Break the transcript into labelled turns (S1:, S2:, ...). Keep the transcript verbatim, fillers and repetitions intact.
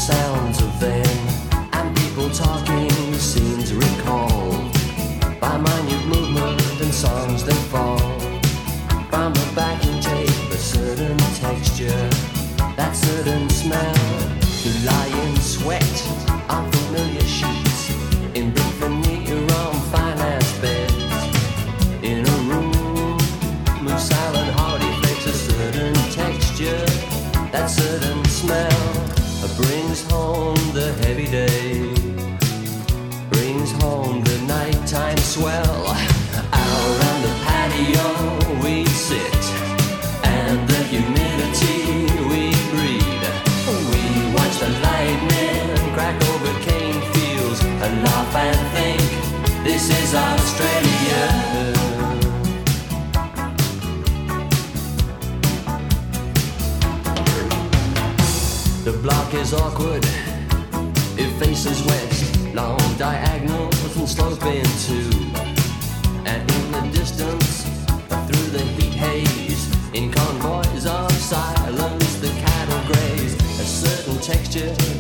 S1: sounds of them and people talking, scenes recalled by minute movement and songs that fall from a backing tape, a certain texture, that certain smell, to lie in sweat on familiar sheets in big veneer on finance beds in a room, move silent hardy flakes, a certain texture, that certain smell brings home the heavy day, brings home the nighttime swell. Out on the patio we sit, and the humidity we breathe. We watch the lightning crack over cane fields and laugh and think this is Australia. The block is awkward, it faces west, long diagonals and sloping too. And in the distance, through the heat haze, in convoys of silence, the cattle graze. A certain texture